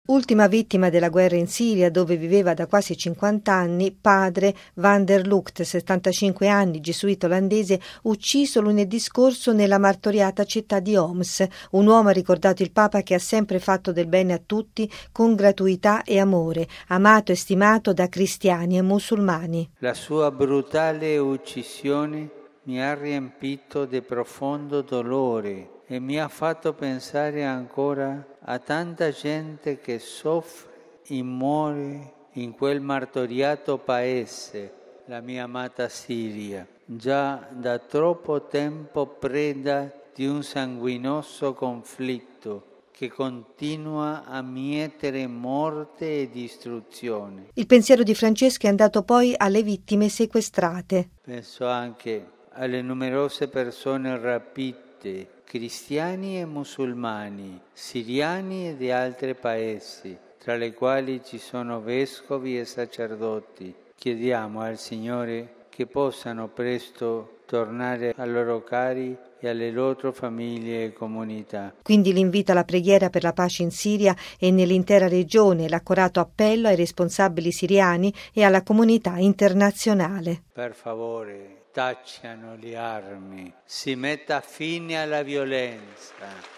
Ultima vittima della guerra in Siria, dove viveva da quasi 50 anni, padre Van der Lugt, 75 anni, gesuita olandese, ucciso lunedì scorso nella martoriata città di Homs. Un uomo, ha ricordato il Papa, che ha sempre fatto del bene a tutti con gratuità e amore, amato e stimato da cristiani e musulmani. La sua brutale uccisione mi ha riempito di profondo dolore e mi ha fatto pensare ancora a tanta gente che soffre e muore in quel martoriato paese, la mia amata Siria, già da troppo tempo preda di un sanguinoso conflitto che continua a mietere morte e distruzione. Il pensiero di Francesco è andato poi alle vittime sequestrate. Penso anche alle numerose persone rapite, cristiani e musulmani, siriani e di altri paesi, tra le quali ci sono vescovi e sacerdoti. Chiediamo al Signore che possano presto tornare ai loro cari e alle loro famiglie e comunità. Quindi l'invito alla preghiera per la pace in Siria e nell'intera regione, l'accorato appello ai responsabili siriani e alla comunità internazionale. Per favore, tacciano le armi, si metta fine alla violenza.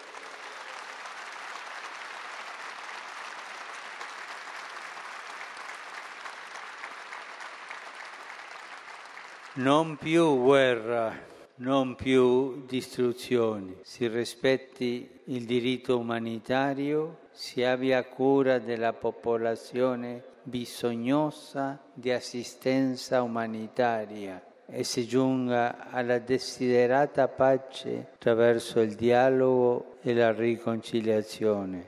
Non più guerra, non più distruzioni. Si rispetti il diritto umanitario, si abbia cura della popolazione bisognosa di assistenza umanitaria e si giunga alla desiderata pace attraverso il dialogo e la riconciliazione.